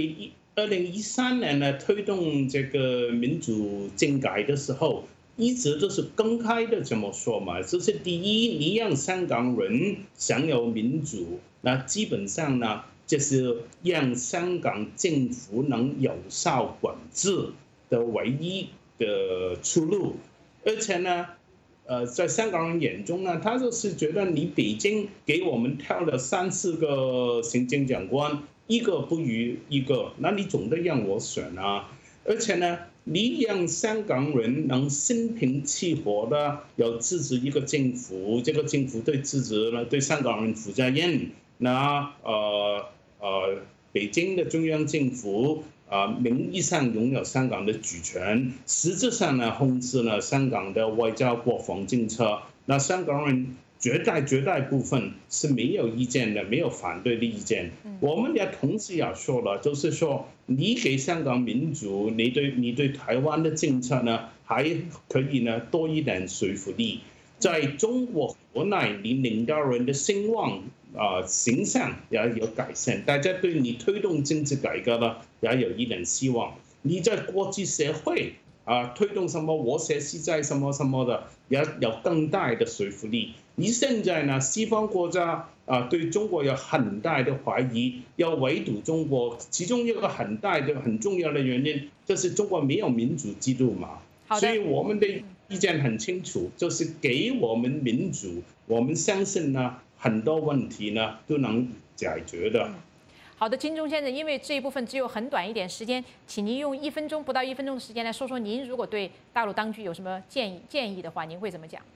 2013年呢推动这个民主政改的时候，一直都是公开的这么说嘛，就是第一，你让香港人享有民主，那基本上呢就是让香港政府能有效管制的唯一的出路。而且呢，在香港人眼中呢，他就是觉得你北京给我们挑了3、4个行政长官，一个不如一个，那你总得让我选啊！而且呢，你让香港人能心平气和的要支持一个政府，这个政府对支持呢对香港人负责任。那北京的中央政府名义上拥有香港的主权，实质上呢控制了香港的外交国防政策。那香港人绝大部分是没有意见的，没有反对的意见。我们也同时也说了，就是说你给香港民主，你对台湾的政策呢还可以呢多一点说服力。在中国国内，你领导人的声望形象也有改善，大家对你推动政治改革呢也有一点希望。你在国际社会推动什么我写是在什么什么的，也有更大的说服力。你现在呢，西方国家对中国有很大的怀疑，要围堵中国，其中一个很重要的原因就是中国没有民主制度嘛。所以我们的意见很清楚，就是给我们民主，我们相信呢很多问题呢都能解决的。 好的，金钟先生，因为这一部分只有很短一点时间，请您用不到1分钟的时间来说说，您如果对大陆当局有什么建议的话，您会怎么讲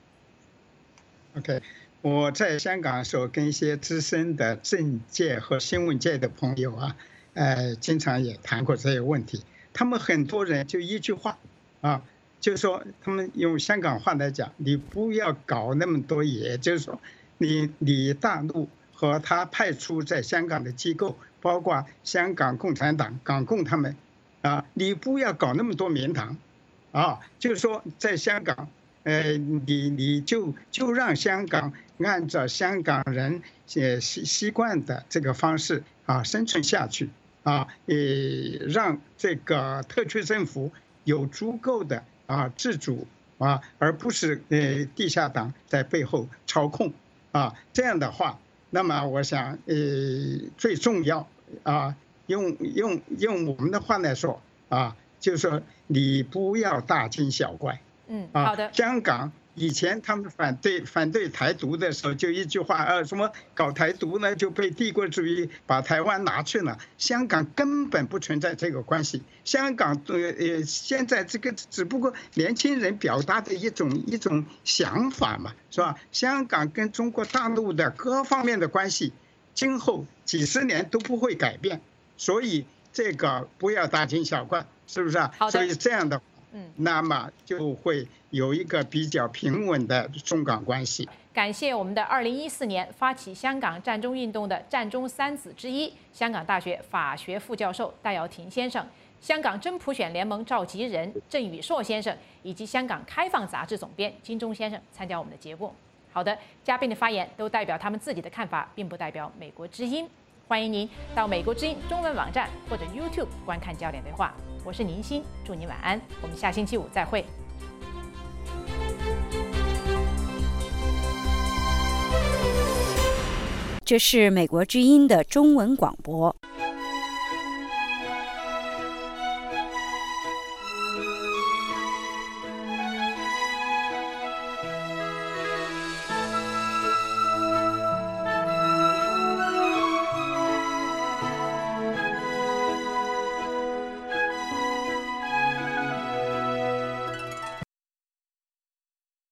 ？OK， 我在香港的时候跟一些资深的政界和新闻界的朋友经常也谈过这些问题。他们很多人就一句话就是说他们用香港话来讲，你不要搞那么多也就是说你大陆和他派出在香港的机构，包括香港共产党、港共他们你不要搞那么多名堂就是说在香港你就让香港按照香港人习惯的这个方式生存下去让这个特区政府有足够的自主而不是地下党在背后操控这样的话，那么我想最重要用我们的话来说就是说你不要大惊小怪。 好的。 香港以前他们反对台独的时候，就一句话什么搞台独呢，就被帝国主义把台湾拿去了。香港根本不存在这个关系。香港现在这个只不过年轻人表达的一种想法嘛，是吧？香港跟中国大陆的各方面的关系，今后几十年都不会改变所以这个不要大惊小怪，是不是啊？ 好的。 所以这样的，那么就会有一个比较平稳的中港关系。 感谢我们的2014年发起香港战中运动的战中三子之一，香港大学法学副教授戴耀廷先生，香港真普选联盟召集人郑宇硕先生，以及香港开放杂志总编金钟先生参加我们的节目。好的，嘉宾的发言都代表他们自己的看法，并不代表美国之音。欢迎您到美国之音中文网站或者 YouTube 观看焦点对话。我是宁欣，祝您晚安，我们下星期五再会。 这是美国之音的中文广播。